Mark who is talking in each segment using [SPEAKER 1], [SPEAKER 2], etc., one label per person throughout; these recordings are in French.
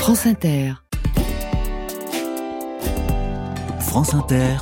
[SPEAKER 1] France Inter.
[SPEAKER 2] France Inter.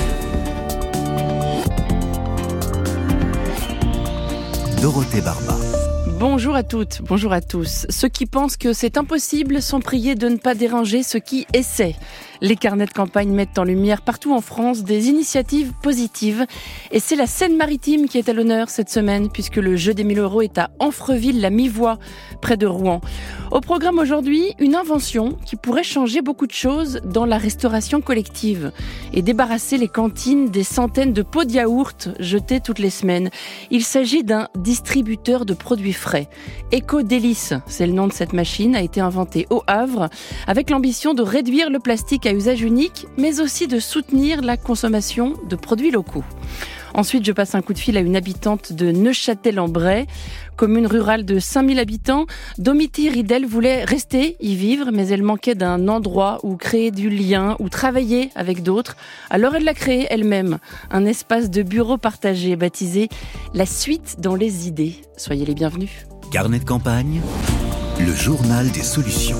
[SPEAKER 2] Dorothée Barba.
[SPEAKER 3] Bonjour à toutes, bonjour à tous. Ceux qui pensent que c'est impossible sont priés de ne pas déranger ceux qui essaient. Les carnets de campagne mettent en lumière partout en France des initiatives positives. Et c'est la Seine-Maritime qui est à l'honneur cette semaine, puisque le jeu des 1000 € est à Amfreville-la-Mi-Voie, près de Rouen. Au programme aujourd'hui, une invention qui pourrait changer beaucoup de choses dans la restauration collective et débarrasser les cantines des centaines de pots de yaourt jetés toutes les semaines. Il s'agit d'un distributeur de produits frais. Éco-Délice, c'est le nom de cette machine, a été inventée au Havre avec l'ambition de réduire le plastique à usage unique, mais aussi de soutenir la consommation de produits locaux. Ensuite, je passe un coup de fil à une habitante de Neufchâtel-en-Bray, commune rurale de 5000 habitants. Domiti Ridel voulait rester, y vivre, mais elle manquait d'un endroit où créer du lien, où travailler avec d'autres. Alors elle l'a créé elle-même, un espace de bureau partagé baptisé « La suite dans les idées ». Soyez les bienvenus.
[SPEAKER 2] Carnet de campagne, le journal des solutions.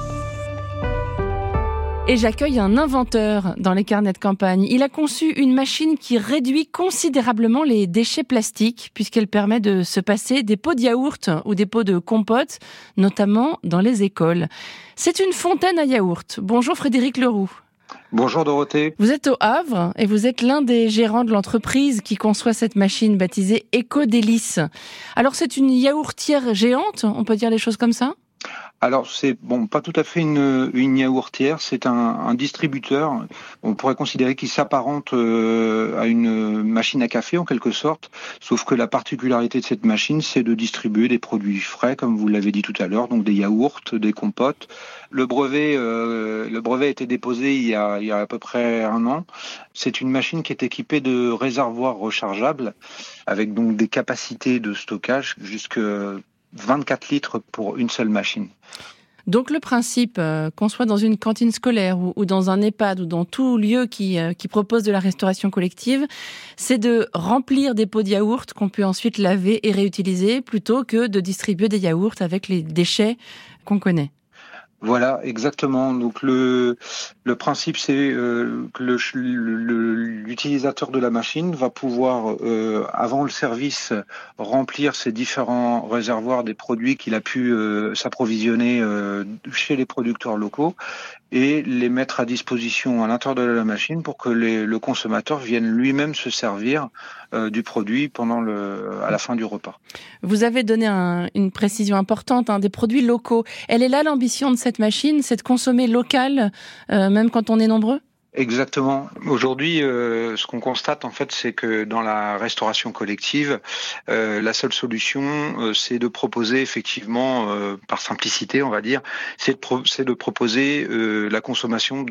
[SPEAKER 3] Et j'accueille un inventeur dans les carnets de campagne. Il a conçu une machine qui réduit considérablement les déchets plastiques puisqu'elle permet de se passer des pots de yaourt ou des pots de compote, notamment dans les écoles. C'est une fontaine à yaourt. Bonjour Frédéric Leroux.
[SPEAKER 4] Bonjour Dorothée.
[SPEAKER 3] Vous êtes au Havre et vous êtes l'un des gérants de l'entreprise qui conçoit cette machine baptisée Éco-Délice. Alors c'est une yaourtière géante, on peut dire les choses comme ça ?
[SPEAKER 4] Alors c'est pas tout à fait une yaourtière, c'est un distributeur. On pourrait considérer qu'il s'apparente à une machine à café en quelque sorte, sauf que la particularité de cette machine, c'est de distribuer des produits frais, comme vous l'avez dit tout à l'heure, donc des yaourts, des compotes. Le brevet a été déposé il y a à peu près un an. C'est une machine qui est équipée de réservoirs rechargeables, avec donc des capacités de stockage jusque 24 litres pour une seule machine.
[SPEAKER 3] Donc le principe, qu'on soit dans une cantine scolaire ou dans un EHPAD ou dans tout lieu qui propose de la restauration collective, c'est de remplir des pots de yaourt qu'on peut ensuite laver et réutiliser plutôt que de distribuer des yaourts avec les déchets qu'on connaît.
[SPEAKER 4] Voilà, exactement. Donc le principe, c'est que l'utilisateur de la machine va pouvoir, avant le service, remplir ses différents réservoirs des produits qu'il a pu s'approvisionner chez les producteurs locaux et les mettre à disposition à l'intérieur de la machine pour que le consommateur vienne lui-même se servir du produit à la fin du repas.
[SPEAKER 3] Vous avez donné une précision importante, des produits locaux. Elle est là l'ambition de cette machine, c'est de consommer local, même quand on est nombreux ?
[SPEAKER 4] Exactement. Aujourd'hui, ce qu'on constate en fait, c'est que dans la restauration collective, la seule solution, c'est de proposer effectivement, par simplicité, on va dire, c'est de proposer la consommation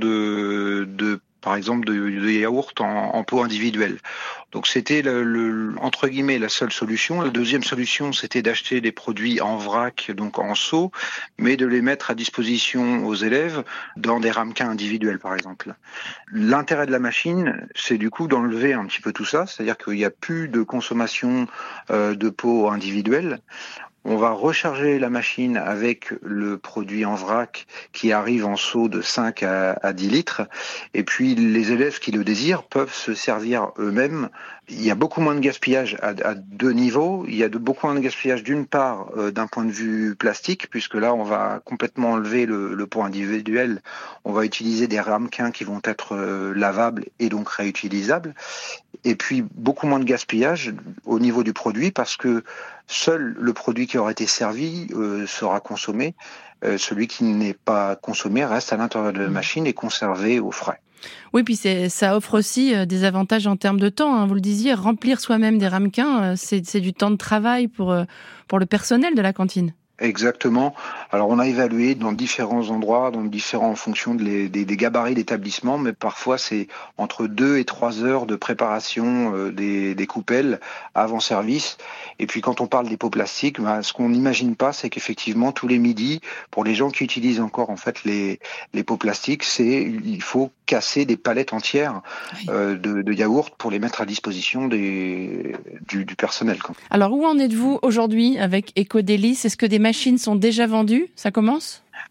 [SPEAKER 4] par exemple de yaourt en pot individuel. Donc c'était entre guillemets la seule solution. La deuxième solution, c'était d'acheter des produits en vrac, donc en seau, mais de les mettre à disposition aux élèves dans des ramequins individuels par exemple. L'intérêt de la machine, c'est du coup d'enlever un petit peu tout ça, c'est-à-dire qu'il n'y a plus de consommation de pots individuels. On va recharger la machine avec le produit en vrac qui arrive en seau de 5 à 10 litres. Et puis, les élèves qui le désirent peuvent se servir eux-mêmes. Il y a beaucoup moins de gaspillage à deux niveaux. Il y a beaucoup moins de gaspillage d'une part d'un point de vue plastique, puisque là, on va complètement enlever le pot individuel. On va utiliser des ramequins qui vont être lavables et donc réutilisables. Et puis, beaucoup moins de gaspillage au niveau du produit, parce que seul le produit qui aura été servi sera consommé. Celui qui n'est pas consommé reste à l'intérieur de la machine et conservé au frais.
[SPEAKER 3] Oui, puis ça offre aussi des avantages en termes de temps. Vous le disiez, remplir soi-même des ramequins, c'est du temps de travail pour le personnel de la cantine.
[SPEAKER 4] Exactement. Alors on a évalué dans différents endroits, en fonction des gabarits d'établissement, mais parfois c'est entre 2 et 3 heures de préparation des coupelles avant service. Et puis quand on parle des pots plastiques, ce qu'on n'imagine pas, c'est qu'effectivement tous les midis, pour les gens qui utilisent encore en fait les pots plastiques, il faut casser des palettes entières de yaourt pour les mettre à disposition du personnel.
[SPEAKER 3] Alors où en êtes-vous aujourd'hui avec Éco-Délice ? Est-ce que des machines sont déjà vendues ? Ça commence ?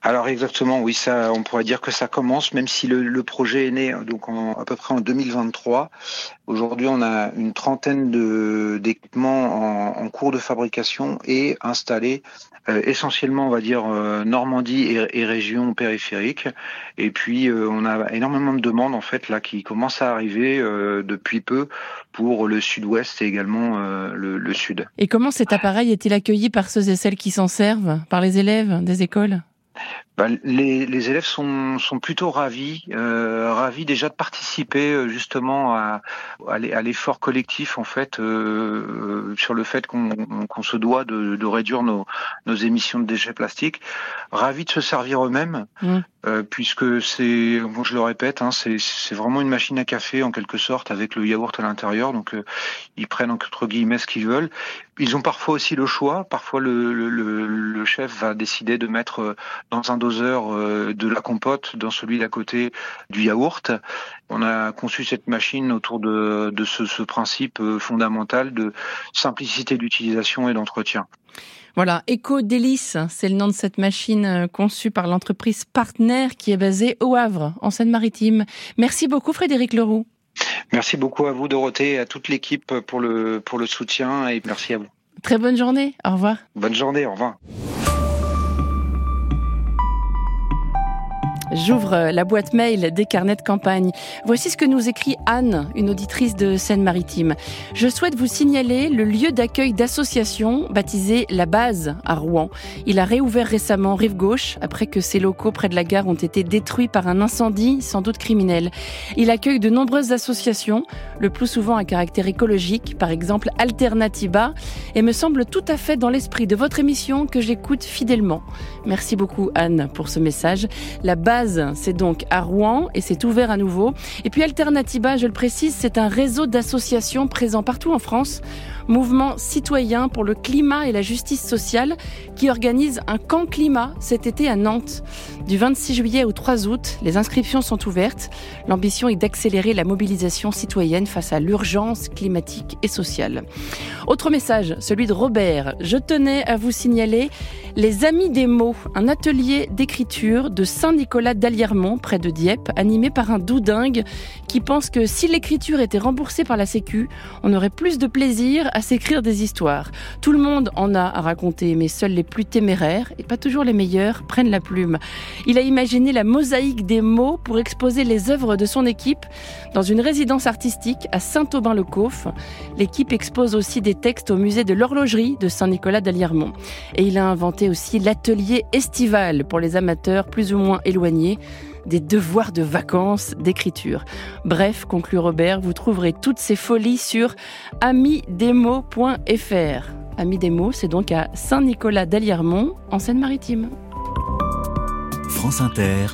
[SPEAKER 4] Alors exactement, oui, ça, on pourrait dire que ça commence, même si le projet est né donc à peu près en 2023. Aujourd'hui, on a une trentaine d'équipements en cours de fabrication et installés essentiellement, on va dire, Normandie et régions périphériques. Et puis, on a énormément de demandes en fait là qui commencent à arriver depuis peu pour le sud-ouest et également le sud.
[SPEAKER 3] Et comment cet appareil est-il accueilli par ceux et celles qui s'en servent, par les élèves des écoles ?
[SPEAKER 4] Les élèves sont plutôt ravis déjà de participer justement à l'effort collectif en fait sur le fait qu'on se doit de réduire nos émissions de déchets plastiques, ravis de se servir eux-mêmes puisque c'est, bon, je le répète, c'est vraiment une machine à café en quelque sorte avec le yaourt à l'intérieur, donc ils prennent entre guillemets ce qu'ils veulent. Ils ont parfois aussi le choix. Parfois, le chef va décider de mettre dans un doseur de la compote, dans celui d'à côté du yaourt. On a conçu cette machine autour de ce principe fondamental de simplicité d'utilisation et d'entretien.
[SPEAKER 3] Voilà, Eco-Délice, c'est le nom de cette machine conçue par l'entreprise Partner qui est basée au Havre, en Seine-Maritime. Merci beaucoup Frédéric Leroux.
[SPEAKER 4] Merci beaucoup à vous Dorothée et à toute l'équipe pour le soutien et merci à vous.
[SPEAKER 3] Très bonne journée, au revoir.
[SPEAKER 4] Bonne journée, au revoir.
[SPEAKER 3] J'ouvre la boîte mail des carnets de campagne. Voici ce que nous écrit Anne, une auditrice de Seine-Maritime. Je souhaite vous signaler le lieu d'accueil d'association baptisé La Base à Rouen. Il a réouvert récemment rive gauche après que ses locaux près de la gare ont été détruits par un incendie sans doute criminel. Il accueille de nombreuses associations, le plus souvent à caractère écologique, par exemple Alternativa, et me semble tout à fait dans l'esprit de votre émission que j'écoute fidèlement. Merci beaucoup Anne pour ce message. La Base, c'est donc à Rouen et c'est ouvert à nouveau. Et puis Alternativa, je le précise, c'est un réseau d'associations présent partout en France, mouvement citoyen pour le climat et la justice sociale, qui organise un camp climat cet été à Nantes. Du 26 juillet au 3 août, les inscriptions sont ouvertes. L'ambition est d'accélérer la mobilisation citoyenne face à l'urgence climatique et sociale. Autre message, celui de Robert. Je tenais à vous signaler les Amis des mots, un atelier d'écriture de Saint-Nicolas d'Aliermont, près de Dieppe, animé par un doudingue qui pense que si l'écriture était remboursée par la Sécu, on aurait plus de plaisir à s'écrire des histoires. Tout le monde en a à raconter, mais seuls les plus téméraires, et pas toujours les meilleurs, prennent la plume. Il a imaginé la mosaïque des mots pour exposer les œuvres de son équipe dans une résidence artistique à Saint-Aubin-le-Cauf. L'équipe expose aussi des textes au musée de l'horlogerie de Saint-Nicolas d'Aliermont. Et il a inventé aussi l'atelier estival pour les amateurs plus ou moins éloignés des devoirs de vacances d'écriture. Bref, conclut Robert, vous trouverez toutes ces folies sur amidesmots.fr. Amis des mots, c'est donc à Saint-Nicolas d'Aliermont, en Seine-Maritime.
[SPEAKER 2] France Inter,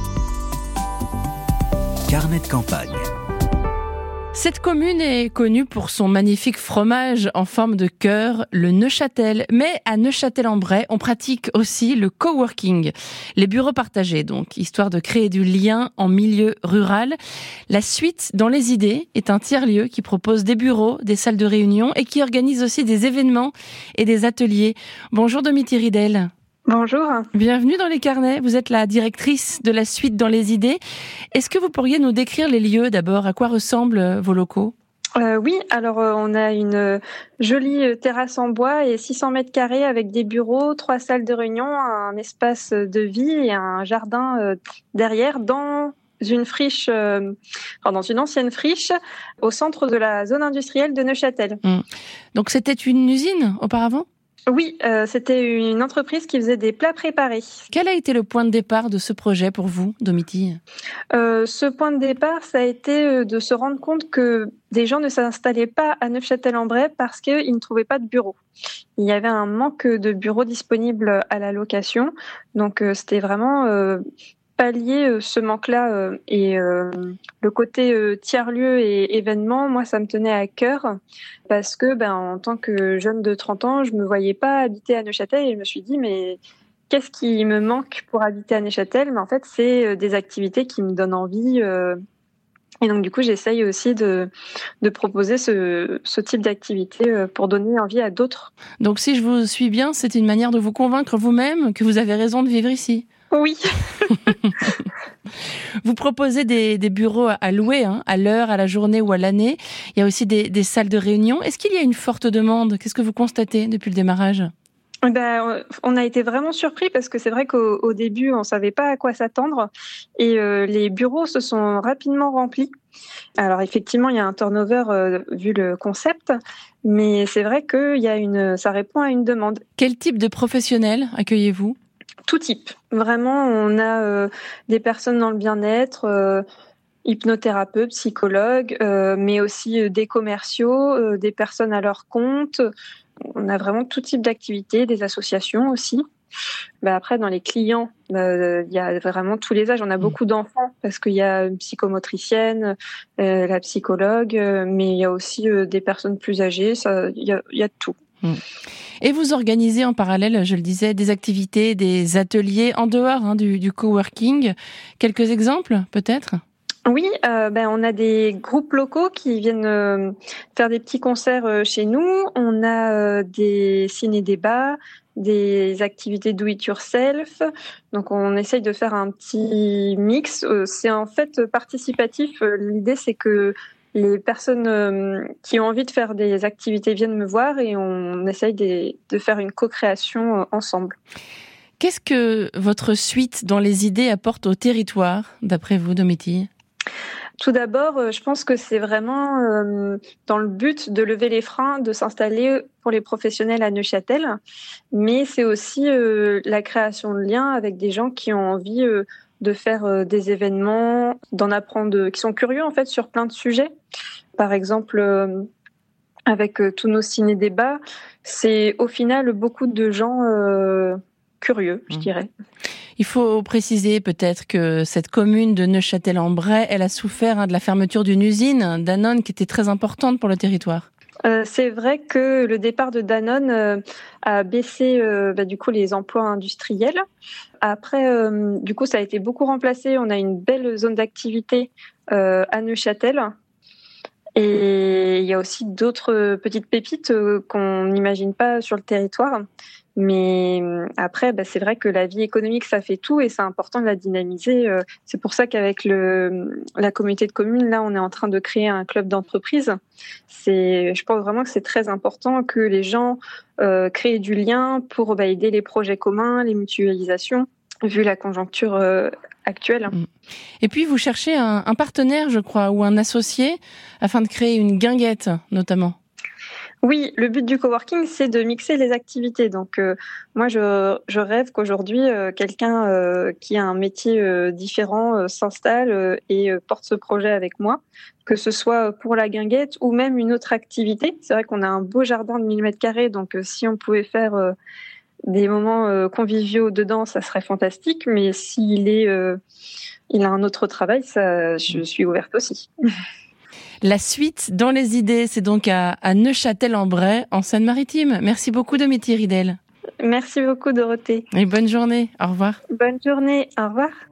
[SPEAKER 2] carnet de campagne.
[SPEAKER 3] Cette commune est connue pour son magnifique fromage en forme de cœur, le Neuchâtel. Mais à Neuchâtel-en-Bray, on pratique aussi le coworking. Les bureaux partagés, donc, histoire de créer du lien en milieu rural. La Suite dans les idées est un tiers-lieu qui propose des bureaux, des salles de réunion et qui organise aussi des événements et des ateliers. Bonjour Domiti Ridel.
[SPEAKER 1] Bonjour.
[SPEAKER 3] Bienvenue dans les carnets. Vous êtes la directrice de la Suite dans les idées. Est-ce que vous pourriez nous décrire les lieux d'abord? À quoi ressemblent vos locaux?
[SPEAKER 1] Oui, alors on a une jolie terrasse en bois et 600 mètres carrés avec des bureaux, 3 salles de réunion, un espace de vie et un jardin derrière dans une friche, dans une ancienne friche au centre de la zone industrielle de Neuchâtel.
[SPEAKER 3] Donc c'était une usine auparavant?
[SPEAKER 1] Oui, c'était une entreprise qui faisait des plats préparés.
[SPEAKER 3] Quel a été le point de départ de ce projet pour vous, Domiti?
[SPEAKER 1] Ce point de départ, ça a été de se rendre compte que des gens ne s'installaient pas à Neufchâtel-en-Bray parce qu'ils ne trouvaient pas de bureaux. Il y avait un manque de bureaux disponibles à la location. Donc c'était vraiment pallier ce manque-là et le côté tiers-lieu et événement, moi ça me tenait à cœur parce que en tant que jeune de 30 ans, je me voyais pas habiter à Neuchâtel et je me suis dit mais qu'est-ce qui me manque pour habiter à Neuchâtel? Mais en fait, c'est des activités qui me donnent envie et donc du coup, j'essaye aussi de proposer ce type d'activité pour donner envie à d'autres.
[SPEAKER 3] Donc si je vous suis bien, c'est une manière de vous convaincre vous-même que vous avez raison de vivre ici.
[SPEAKER 1] Oui.
[SPEAKER 3] Vous proposez des bureaux à louer, à l'heure, à la journée ou à l'année. Il y a aussi des salles de réunion. Est-ce qu'il y a une forte demande ? Qu'est-ce que vous constatez depuis le démarrage ?
[SPEAKER 1] On a été vraiment surpris parce que c'est vrai qu'au début, on savait pas à quoi s'attendre et les bureaux se sont rapidement remplis. Alors effectivement, il y a un turnover vu le concept, mais c'est vrai que ça répond à une demande.
[SPEAKER 3] Quel type de professionnels accueillez-vous ?
[SPEAKER 1] Tout type. Vraiment, on a des personnes dans le bien-être, hypnothérapeutes, psychologues, mais aussi des commerciaux, des personnes à leur compte. On a vraiment tout type d'activités, des associations aussi. Après, dans les clients, il y a vraiment tous les âges. On a beaucoup d'enfants parce qu'il y a une psychomotricienne, la psychologue, mais il y a aussi des personnes plus âgées. Il y a de tout.
[SPEAKER 3] Et vous organisez en parallèle, je le disais, des activités, des ateliers en dehors du coworking. Quelques exemples, peut-être ?
[SPEAKER 1] Oui, on a des groupes locaux qui viennent faire des petits concerts chez nous. On a des ciné-débats, des activités do-it-yourself. Donc, on essaye de faire un petit mix. C'est en fait participatif. L'idée, c'est que les personnes qui ont envie de faire des activités viennent me voir et on essaye de faire une co-création ensemble.
[SPEAKER 3] Qu'est-ce que votre suite dans les idées apporte au territoire, d'après vous, Domitille ?
[SPEAKER 1] Tout d'abord, je pense que c'est vraiment dans le but de lever les freins, de s'installer pour les professionnels à Neuchâtel, mais c'est aussi la création de liens avec des gens qui ont envie de faire des événements, d'en apprendre, qui sont curieux en fait sur plein de sujets. Par exemple, avec tous nos ciné-débats, c'est au final beaucoup de gens curieux, je dirais.
[SPEAKER 3] Il faut préciser peut-être que cette commune de Neufchâtel-en-Bray, elle a souffert de la fermeture d'une usine Danone qui était très importante pour le territoire.
[SPEAKER 1] C'est vrai que le départ de Danone a baissé du coup les emplois industriels. Après, du coup, ça a été beaucoup remplacé. On a une belle zone d'activité à Neuchâtel. Et il y a aussi d'autres petites pépites qu'on n'imagine pas sur le territoire. Mais après, c'est vrai que la vie économique, ça fait tout et c'est important de la dynamiser. C'est pour ça qu'avec la communauté de communes, là, on est en train de créer un club d'entreprise. Je pense vraiment que c'est très important que les gens créent du lien pour aider les projets communs, les mutualisations, vu la conjoncture actuelle.
[SPEAKER 3] Et puis, vous cherchez un partenaire, je crois, ou un associé, afin de créer une guinguette, notamment.
[SPEAKER 1] Oui, le but du coworking, c'est de mixer les activités. Donc, moi, je rêve qu'aujourd'hui, quelqu'un qui a un métier différent s'installe et porte ce projet avec moi, que ce soit pour la guinguette ou même une autre activité. C'est vrai qu'on a un beau jardin de 1000 m², donc si on pouvait faire des moments conviviaux dedans, ça serait fantastique. Mais s'il il a un autre travail, je suis ouverte aussi.
[SPEAKER 3] La suite dans les idées, c'est donc à Neufchâtel-en-Bray, en Seine-Maritime. Merci beaucoup, Domitille Ridel.
[SPEAKER 1] Merci beaucoup, Dorothée.
[SPEAKER 3] Et bonne journée. Au revoir.
[SPEAKER 1] Bonne journée. Au revoir.